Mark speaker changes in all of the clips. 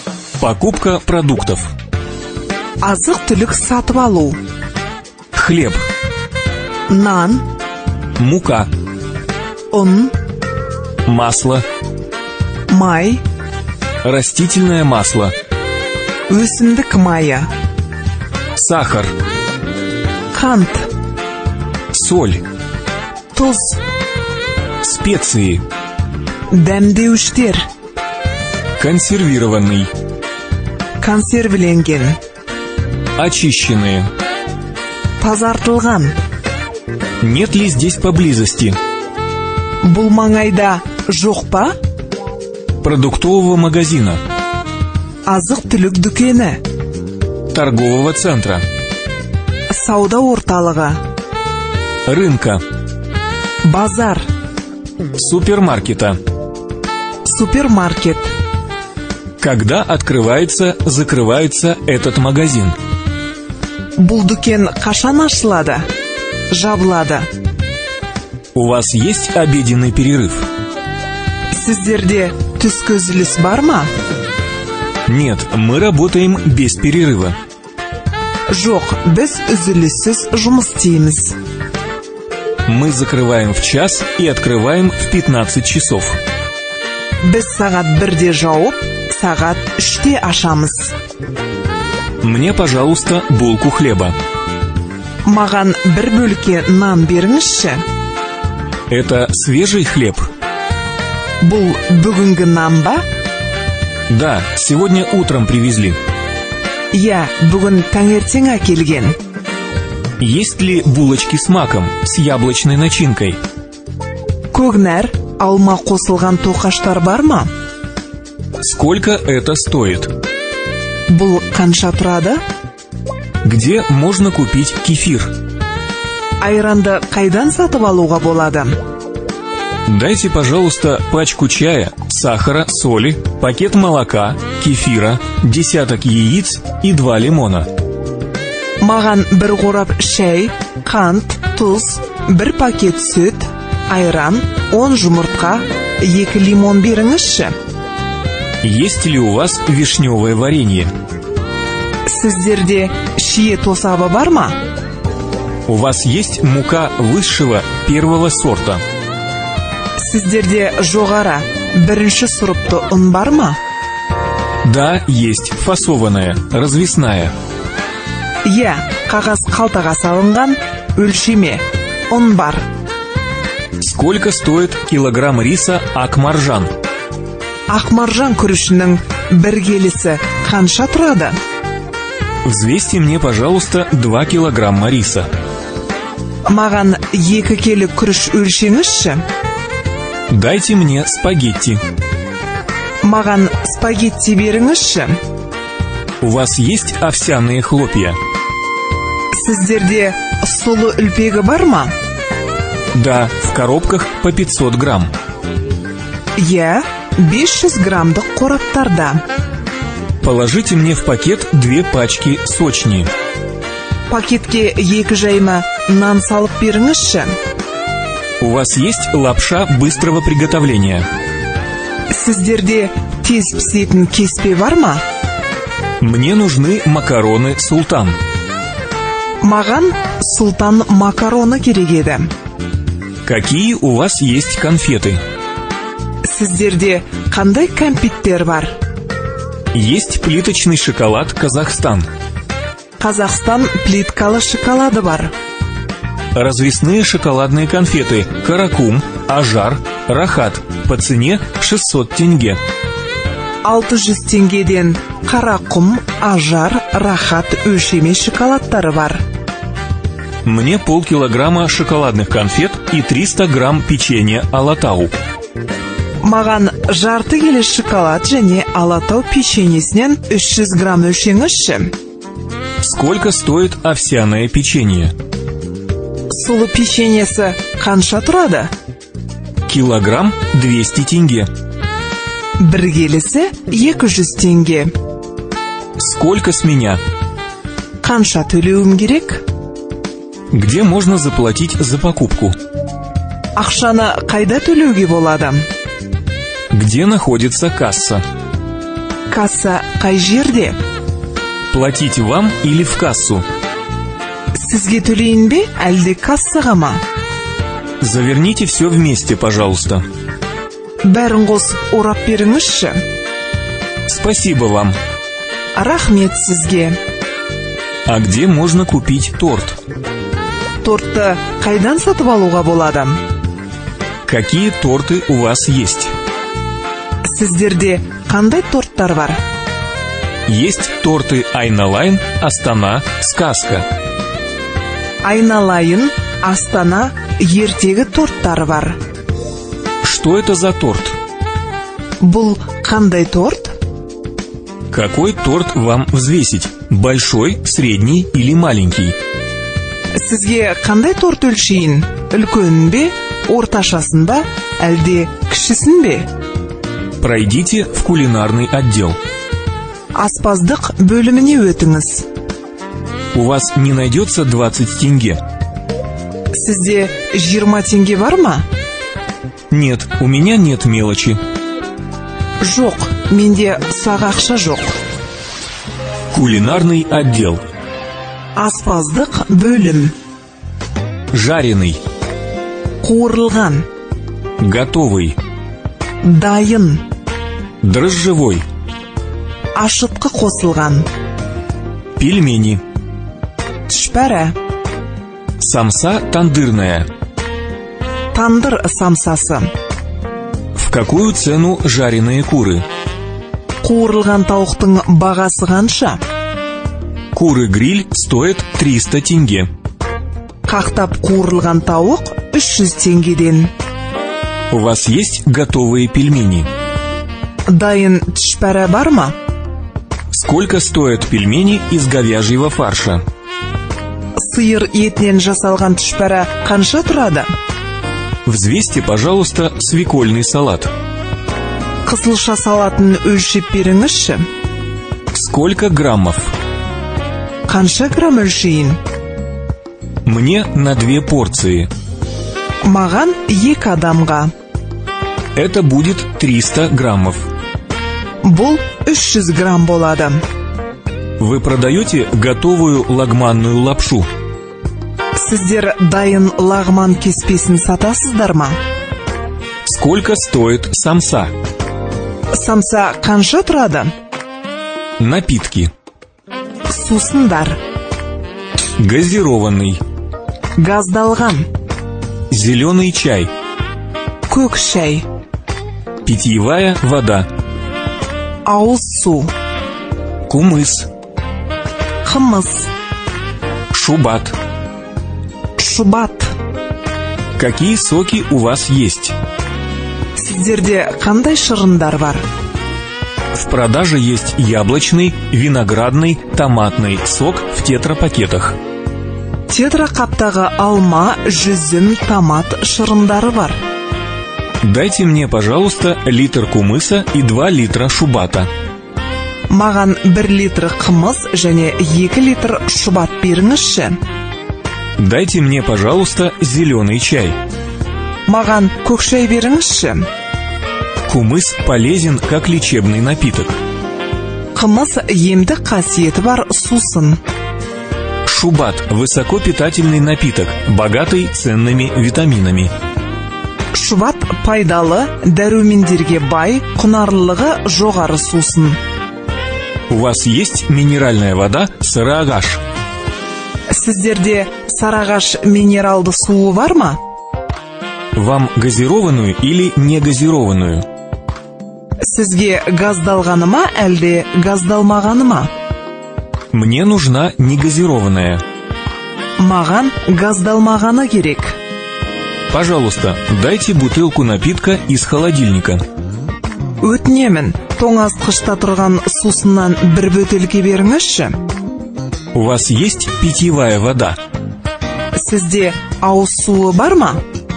Speaker 1: Покупка продуктов.
Speaker 2: Азық-түлік сатып алу.
Speaker 1: Хлеб.
Speaker 2: Нан.
Speaker 1: Мука.
Speaker 2: ұн.
Speaker 1: Масло.
Speaker 2: Май.
Speaker 1: Растительное масло.
Speaker 2: Өсімдік майы.
Speaker 1: Сахар.
Speaker 2: Қант.
Speaker 1: Соль.
Speaker 2: Тұз.
Speaker 1: Специи.
Speaker 2: Дәмдеуіштер.
Speaker 1: Консервированный.
Speaker 2: Консервіленген.
Speaker 1: Очищенные.
Speaker 2: Тазартылған.
Speaker 1: Нет ли здесь поблизости
Speaker 2: Бұл маңайда жоқ па?
Speaker 1: продуктового магазина,
Speaker 2: Азық-түлік дүкені.
Speaker 1: торгового центра,
Speaker 2: Сауда орталығы.
Speaker 1: рынка,
Speaker 2: Базар.
Speaker 1: супермаркета?
Speaker 2: Супермаркет.
Speaker 1: Когда открывается, закрывается этот магазин?
Speaker 2: Бұл дүкен қашан ашылады? Жабылады.
Speaker 1: У вас есть обеденный перерыв?
Speaker 2: Сіздерде түскі үзіліс бар ма?
Speaker 1: Нет, мы работаем без перерыва.
Speaker 2: Жоқ, біз үзіліссіз жұмыс істейміз.
Speaker 1: Мы закрываем в час и открываем в 15 часов.
Speaker 2: Біз сағат 1-де жауып, сағат 3-те ашамыз.
Speaker 1: Мне, пожалуйста, булку хлеба.
Speaker 2: Маған бір бөлке нан беріңізші.
Speaker 1: Это свежий хлеб?
Speaker 2: Бұл бүгінгі нан ба?
Speaker 1: Да, сегодня утром привезли.
Speaker 2: Иә, бүгін таңертең әкелген.
Speaker 1: Есть ли булочки с маком, с яблочной начинкой?
Speaker 2: Көгнәр, алма қосылған тоқаштар бар ма?
Speaker 1: Сколько это стоит?
Speaker 2: Бұл қанша тұрады?
Speaker 1: Где можно купить кефир?
Speaker 2: Айранды қайдан сатып алуға болады?
Speaker 1: Дайте, пожалуйста, пачку чая, сахара, соли, пакет молока, кефира, десяток яиц и 2 лимона.
Speaker 2: Маған бір қорап шәй, қант, тұз, бір пакет сүт, айран, 10 жұмыртқа, 2 лимон беріңізші.
Speaker 1: Есть ли у вас вишневое варенье?
Speaker 2: Сіздерде шие тосабы бар ма?
Speaker 1: У вас есть мука высшего первого сорта?
Speaker 2: Сіздерде жоғары, бірінші сұрыпты ұн бар ма?
Speaker 1: Да, есть фасованная, развесная.
Speaker 2: Иә, қағаз қалтаға салынған, өлшеме, ұн бар.
Speaker 1: Сколько стоит килограмм риса Акмаржан?
Speaker 2: Ақмаржан күрішінің бір келісі қанша тұрады?
Speaker 1: Взвесьте мне, пожалуйста, 2 килограмма риса.
Speaker 2: Маған 2 келі күріш өлшеңізші.
Speaker 1: Дайте мне спагетти.
Speaker 2: Маған спагетти беріңізші.
Speaker 1: У вас есть овсяные хлопья?
Speaker 2: Сіздерде сұлы үлпегі бар ма?
Speaker 1: Да, в коробках по 500 грамм.
Speaker 2: Иә, 500 граммдық қораптарда.
Speaker 1: Положите мне в пакет 2 пачки сочни.
Speaker 2: Пакетке 2 жайма нан салып беріңізші.
Speaker 1: У вас есть лапша быстрого приготовления?
Speaker 2: Сіздерде тез пісетін кеспе бар ма?
Speaker 1: Мне нужны макароны «Султан».
Speaker 2: Маған «Султан» макароны керек еді.
Speaker 1: Какие у вас есть конфеты?
Speaker 2: Сіздерде қандай кәмпиттер бар?
Speaker 1: Есть плиточный шоколад «Казахстан».
Speaker 2: Қазақстан плиткалы шоколады бар.
Speaker 1: Развесные шоколадные конфеты «Каракум», «Ажар», «Рахат» по цене 600 тенге.
Speaker 2: 600 теңгеден Қарақұм, Ажар, Рахат өлшеме шоколадтары бар.
Speaker 1: Мне полкилограмма шоколадных конфет и 300 грамм печенья «Алатау».
Speaker 2: Маған жарты келі шоколад және Алатау печеньесінен 300 грамм өлшеңізші.
Speaker 1: Сколько стоит овсяное печенье?
Speaker 2: Сұлы печеньесі қанша тұрады?
Speaker 1: Килограмм 200 тенге.
Speaker 2: Бір келісі 200 теңге.
Speaker 1: Сколько с меня?
Speaker 2: Қанша төлеуім керек?
Speaker 1: Где можно заплатить за покупку?
Speaker 2: Ақшаны қайда төлеуге болады?
Speaker 1: Где находится касса?
Speaker 2: Касса қай жерде?
Speaker 1: Платить вам или в кассу?
Speaker 2: Сізге төлейін бе, әлде кассаға ма?
Speaker 1: Заверните все вместе, пожалуйста.
Speaker 2: Бәрін қосып орап беріңізші.
Speaker 1: Спасибо вам.
Speaker 2: Рахмет сізге.
Speaker 1: А где можно купить торт?
Speaker 2: Тортты қайдан сатып алуға болады?
Speaker 1: Какие торты у вас есть?
Speaker 2: Сіздерде қандай торттар бар?
Speaker 1: Есть торты Айналайн, Астана, Сказка.
Speaker 2: Айналайын, Астана, ертегі торттары бар.
Speaker 1: Что это за торт?
Speaker 2: Бұл қандай торт?
Speaker 1: Какой торт вам взвесить? Большой, средний или маленький?
Speaker 2: Сізге қандай торт өлшейін? Үлкенін бе, орташасын ба, әлде кішісін бе?
Speaker 1: Пройдите в кулинарный отдел.
Speaker 2: Аспаздық бөліміне өтіңіз.
Speaker 1: У вас не найдется 20 тенге?
Speaker 2: Сізде 20 теңге бар ма?
Speaker 1: Нет, у меня нет мелочи.
Speaker 2: Жоқ, менде ұсақ ақша жоқ.
Speaker 1: Кулинарный отдел.
Speaker 2: Аспаздық бөлім.
Speaker 1: Жареный.
Speaker 2: Қуырылған.
Speaker 1: Готовый.
Speaker 2: Дайын.
Speaker 1: Дрожжевой.
Speaker 2: Ашытқы қосылған.
Speaker 1: Пельмени.
Speaker 2: Түшпәрі.
Speaker 1: Самса тандырная.
Speaker 2: Тандыр самсасы.
Speaker 1: В какую цену жареные куры?
Speaker 2: Қуырылған тауықтың бағасы қанша?
Speaker 1: Куры-гриль стоит 300 тенге.
Speaker 2: Қақтап қуырылған тауық 300 теңгеден.
Speaker 1: У вас есть готовые пельмени?
Speaker 2: Дайын түшпәрі бар ма?
Speaker 1: Сколько стоят пельмени из говяжьего фарша?
Speaker 2: Сиыр етінен жасалған түшпәрі қанша тұрады?
Speaker 1: Взвесьте, пожалуйста, свекольный салат.
Speaker 2: Қызылша салатын өлшеп беріңізші.
Speaker 1: Сколько граммов?
Speaker 2: Қанша грамм өлшейін?
Speaker 1: Мне на 2 порции.
Speaker 2: Маған 2 адамға.
Speaker 1: Это будет 300 граммов.
Speaker 2: Бұл 300 грамм болады.
Speaker 1: Вы продаете готовую лагманную лапшу?
Speaker 2: Сіздер дайын лағман кеспесін сатасыздар ма?
Speaker 1: Сколько стоит самса?
Speaker 2: Самса қанша тұрады?
Speaker 1: Напитки.
Speaker 2: Сусындар.
Speaker 1: Газированный.
Speaker 2: Газдалған.
Speaker 1: Зеленый чай.
Speaker 2: Көк шай.
Speaker 1: Питьевая вода.
Speaker 2: Ауыз су.
Speaker 1: Кумыс.
Speaker 2: Қымыз.
Speaker 1: Шубат.
Speaker 2: Шубат.
Speaker 1: Какие соки у вас есть?
Speaker 2: Сіздерде қандай шырындар бар?
Speaker 1: В продаже есть яблочный, виноградный, томатный сок в тетрапакетах.
Speaker 2: Тетрақаптағы алма, жүзім, томат шырындары бар.
Speaker 1: Дайте мне, пожалуйста, литр кумыса и 2 литра шубата.
Speaker 2: Маған 1 литр қымыз және 2 литр шубат беріңізші.
Speaker 1: Дайте мне, пожалуйста, зеленый чай.
Speaker 2: Маған көк шай беріңізші.
Speaker 1: Кумыс полезен как лечебный напиток.
Speaker 2: Қымыз емдік қасиеті бар сусын.
Speaker 1: Шубат – высокопитательный напиток, богатый ценными витаминами.
Speaker 2: Шубат пайдалы, дәрумендерге бай, құнарлылығы жоғары сусын.
Speaker 1: У вас есть минеральная вода «Сарыағаш»?
Speaker 2: Сіздерде сарыағаш минералды суы бар ма?
Speaker 1: Вам газированную или негазированную?
Speaker 2: Сізге газдалғаны ма, әлде газдалмағаны ма?
Speaker 1: Мне нужна негазированная.
Speaker 2: Маған газдалмағаны керек.
Speaker 1: Пожалуйста, дайте бутылку напитка из холодильника.
Speaker 2: Өтінемін, тоңазытқышта тұрған сусыннан 1 бөтелке беріңізші.
Speaker 1: У вас есть питьевая вода?
Speaker 2: Сізде ауыз суы бар ма?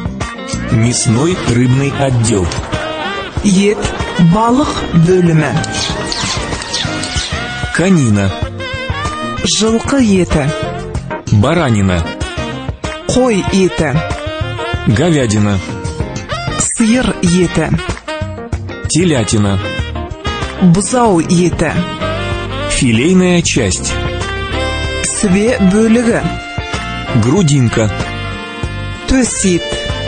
Speaker 1: Мясной рыбный отдел.
Speaker 2: Ет, балық бөлімі.
Speaker 1: Конина.
Speaker 2: Жылқы еті.
Speaker 1: Баранина.
Speaker 2: Қой еті.
Speaker 1: Говядина.
Speaker 2: Сиыр еті.
Speaker 1: Телятина.
Speaker 2: Бұзау еті.
Speaker 1: Филейная часть.
Speaker 2: Све бөлігі.
Speaker 1: Грудинка.
Speaker 2: Төс ет.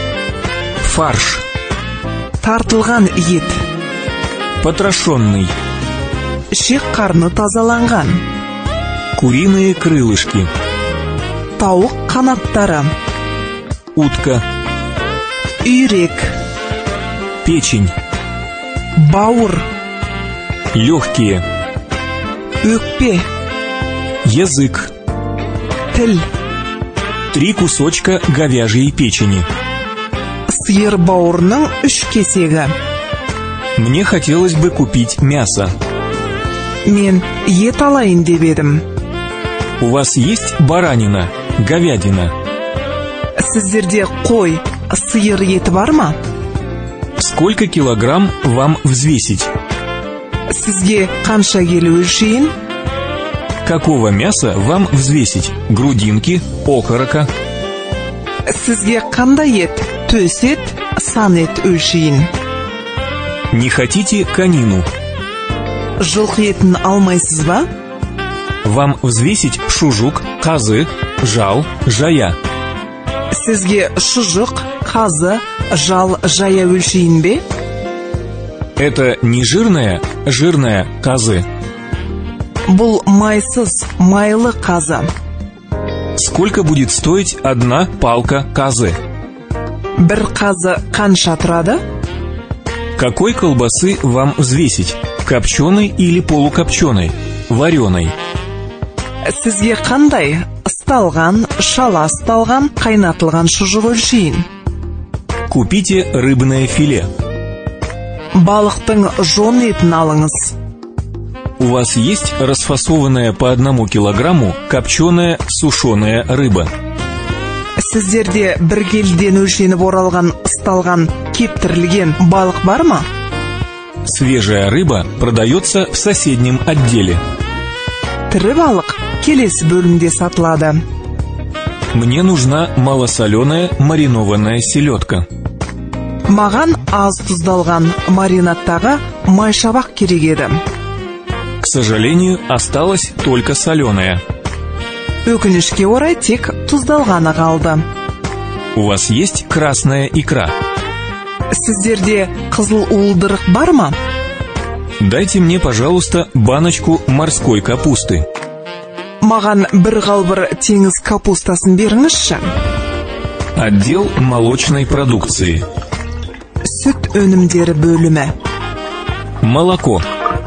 Speaker 1: Фарш.
Speaker 2: Тартылған ет.
Speaker 1: Потрошенный.
Speaker 2: Ішек қарны тазаланған.
Speaker 1: Куриные крылышки.
Speaker 2: Тауық қанаттары.
Speaker 1: Утка.
Speaker 2: Үйрек.
Speaker 1: Печень.
Speaker 2: Бауыр.
Speaker 1: Легкие.
Speaker 2: Өкпе.
Speaker 1: Язык.
Speaker 2: Тіл.
Speaker 1: 3 кусочка говяжьей печени.
Speaker 2: Сиыр бауырының 3 кесегі.
Speaker 1: Мне хотелось бы купить мясо.
Speaker 2: Мен ет алайын деп едім.
Speaker 1: У вас есть баранина, говядина?
Speaker 2: Сіздерде қой, сиыр еті бар ма?
Speaker 1: Сколько килограмм вам взвесить?
Speaker 2: Сізге қанша келі өлшейін?
Speaker 1: Какого мяса вам взвесить? Грудинки, окорока?
Speaker 2: Сізге қандай ет, төс ет, сан ет өлшейін?
Speaker 1: Не хотите конину?
Speaker 2: Жылқы етін алмайсыз ба?
Speaker 1: Вам взвесить шужук, қазы, жал, жая?
Speaker 2: Сізге шұжық, қазы, жал, жая өлшейін бе?
Speaker 1: Это не жирная, жирная қазы?
Speaker 2: Бұл майсыз, майлы қазы.
Speaker 1: Сколько будет стоить 1 палка қазы?
Speaker 2: Бір қазы қанша тұрады?
Speaker 1: Какой колбасы вам взвесить? Копченой или полукопченой? Вареной?
Speaker 2: Сізге қандай ысталған, шала ысталған, қайнатылған шұжық өлшейін?
Speaker 1: Купите рыбное филе.
Speaker 2: Балықтың жон етін алыңыз.
Speaker 1: У вас есть расфасованная по 1 килограмму копченая сушеная рыба?
Speaker 2: Сіздерде бір келіден өлшеніп оралған, ысталған, кептірілген балық бар ма?
Speaker 1: Свежая рыба продается в соседнем отделе.
Speaker 2: Тірі балық келесі бөлімде сатылады.
Speaker 1: Мне нужна малосоленая маринованная селедка.
Speaker 2: Маған аз тұздалған маринадтағы майшабақ керек еді.
Speaker 1: К сожалению, осталась только соленая.
Speaker 2: Өкінішке орай тек тұздалғаны қалды.
Speaker 1: У вас есть красная икра?
Speaker 2: Сіздерде қызыл уылдырық бар ма?
Speaker 1: Дайте мне, пожалуйста, баночку морской капусты.
Speaker 2: Маған бір қалбыр теңіз капустасын беріңізші.
Speaker 1: Отдел молочной продукции.
Speaker 2: Сүт өнімдері бөлімі.
Speaker 1: Молоко.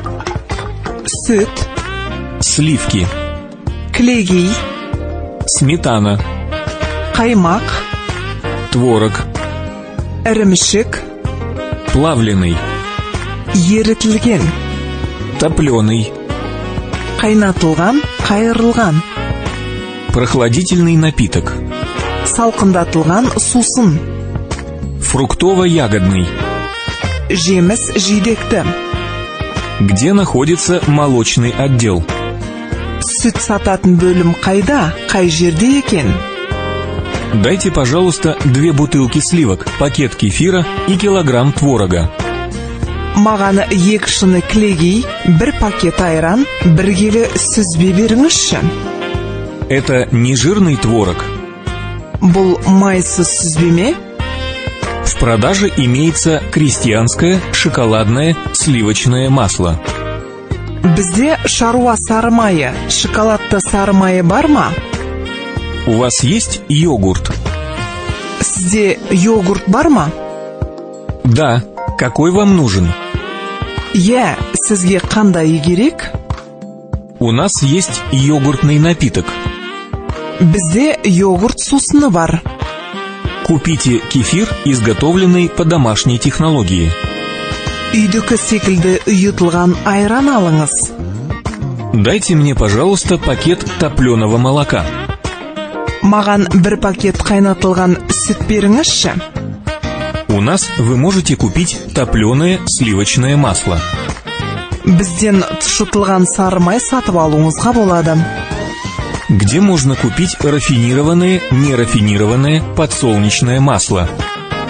Speaker 2: Сүт.
Speaker 1: Сливки.
Speaker 2: Кілегей.
Speaker 1: Сметана.
Speaker 2: Қаймақ.
Speaker 1: Творог.
Speaker 2: Ірімшік.
Speaker 1: Плавленый.
Speaker 2: Ерітілген.
Speaker 1: Топленый.
Speaker 2: Қайнатылған, қайырылған.
Speaker 1: Прохладительный напиток.
Speaker 2: Салқындатылған сусын.
Speaker 1: Фруктово-ягодный.
Speaker 2: Жеміс жидекті.
Speaker 1: Где находится молочный отдел?
Speaker 2: Сүт сататын бөлім қайда, қай жерде екен?
Speaker 1: Дайте, пожалуйста, 2 бутылки сливок, пакет кефира и килограмм творога.
Speaker 2: Маған 2 шыны кілегей, 1 пакет айран, 1 келі сүзбе беріңізші.
Speaker 1: Это не жирный творог.
Speaker 2: Бұл майсыз сүзбе ме?
Speaker 1: В продаже имеется крестьянское шоколадное сливочное масло.
Speaker 2: Бізде шаруа сары майы, шоколадты сары майы бар ма?
Speaker 1: У вас есть йогурт?
Speaker 2: Сізде йогурт бар ма?
Speaker 1: Да. Какой вам нужен?
Speaker 2: Иә, сізге қандай керек?
Speaker 1: У нас есть йогуртный напиток.
Speaker 2: Бізде йогурт сусыны бар.
Speaker 1: Купите кефир, изготовленный по домашней технологии.
Speaker 2: Үйдікі секілді үйытылған айран алыңыз.
Speaker 1: Дайте мне, пожалуйста, пакет топленого молока.
Speaker 2: Маған 1 пакет қайнатылған сүт беріңізші.
Speaker 1: У нас вы можете купить топленое сливочное масло.
Speaker 2: Бізден тұшытылған сары май сатып алуыңызға болады.
Speaker 1: Где можно купить рафинированное, нерафинированное подсолнечное масло?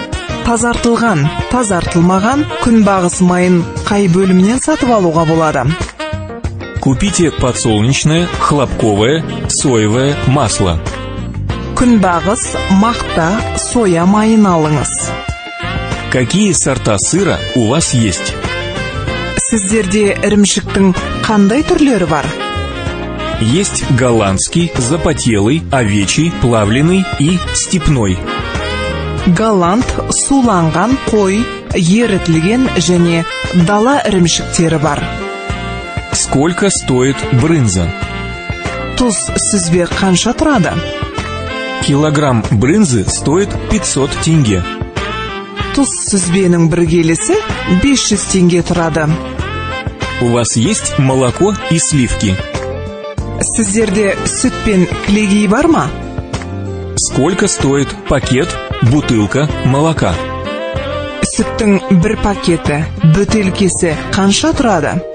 Speaker 2: тазартылған, тазартылмаған күнбағыс майын қай бөлімнен сатып алуға болады?
Speaker 1: Купите подсолнечное, хлопковое, соевое масло.
Speaker 2: Күнбағыс, мақта, соя майын алыңыз.
Speaker 1: Какие сорта сыра у вас есть?
Speaker 2: Сіздерде ірімшіктің қандай түрлері бар?
Speaker 1: Есть голландский, запотелый, овечий, плавленый и степной.
Speaker 2: Голланд, суланған қой, ерітілген және дала ірімшіктері бар.
Speaker 1: Сколько стоит брынза?
Speaker 2: Тұз сізбе қанша тұрады?
Speaker 1: Килограмм брынзы стоит 500 тенге.
Speaker 2: Тұз сүзбенің бір келісі 500 тенге тұрады.
Speaker 1: У вас есть молоко и сливки?
Speaker 2: Сіздерде сүт пен кілегей бар ма?
Speaker 1: Сколько стоит пакет, бутылка молока?
Speaker 2: Сүттің бір пакеті, бөтелкесі қанша тұрады?